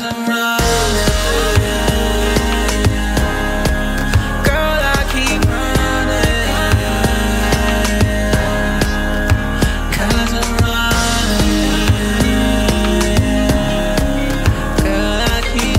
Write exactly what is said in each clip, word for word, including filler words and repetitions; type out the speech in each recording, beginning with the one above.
I'm running. Girl, I keep running. Cause I'm running. Girl, I keep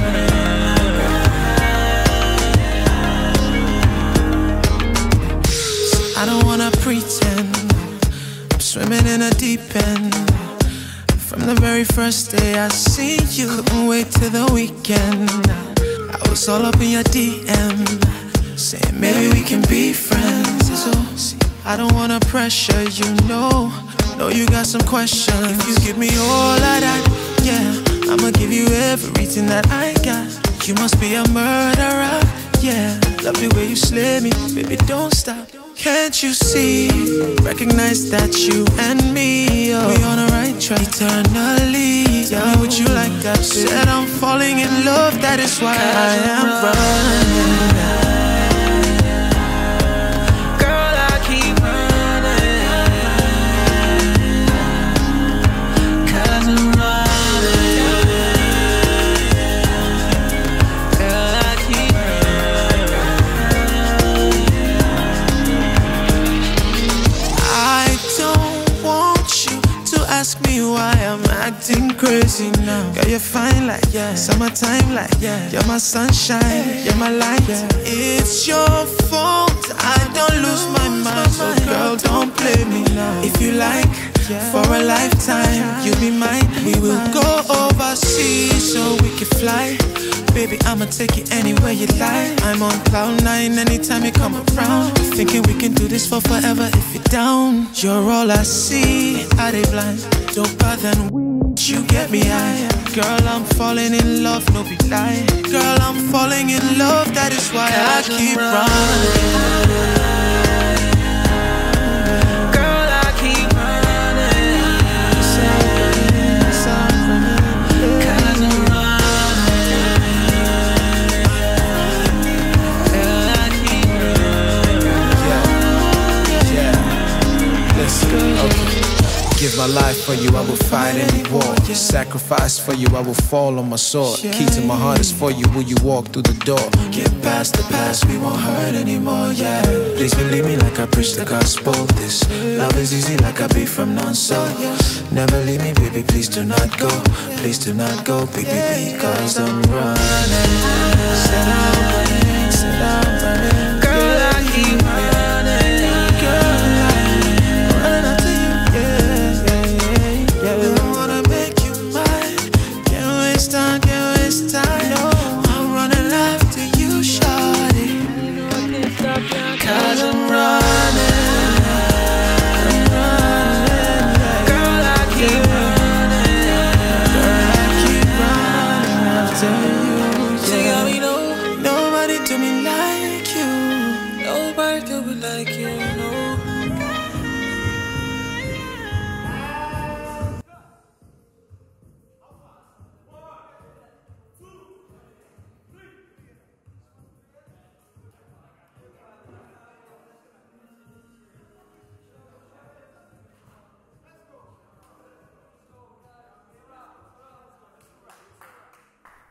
running. I don't wanna pretend I'm swimming in a deep end. From the very first day I seen you, couldn't wait till the weekend. I was all up in your D M, saying maybe we can be friends. So, see, I don't wanna pressure you, no. Know you got some questions. If you give me all of that, yeah, I'ma give you everything that I got. You must be a murderer, yeah. Love the way you slay me, baby, don't stop. Can't you see, recognize that you and me, oh, we on the right track eternally. Tell me what you like, I said I'm falling in love, that is why I am running. Girl, I keep running. Cause I'm running. Girl, I keep ask me why I'm acting crazy now. Girl, you're fine like, yeah. Summertime like, yeah. You're my sunshine, you're my light, yeah. It's your fault I don't lose my mind. So girl, don't play me now. If you like, for a lifetime, you'll be mine. We will go overseas so we can fly. Baby, I'ma take you anywhere you like. I'm on cloud nine anytime you come around. Thinking we can do this for forever if you're down. You're all I see, are they blind? Doper than weed, you get me high. Girl, I'm falling in love, no be lie. Girl, I'm falling in love, that is why I keep running. Give my life for you, I will fight any war. Sacrifice for you, I will fall on my sword. Key to my heart is for you, will you walk through the door? Get past the past, we won't hurt anymore, yeah. Please believe me like I preach the gospel. This love is easy like I be from non-so. Never leave me, baby, please do not go. Please do not go, baby, because I'm running.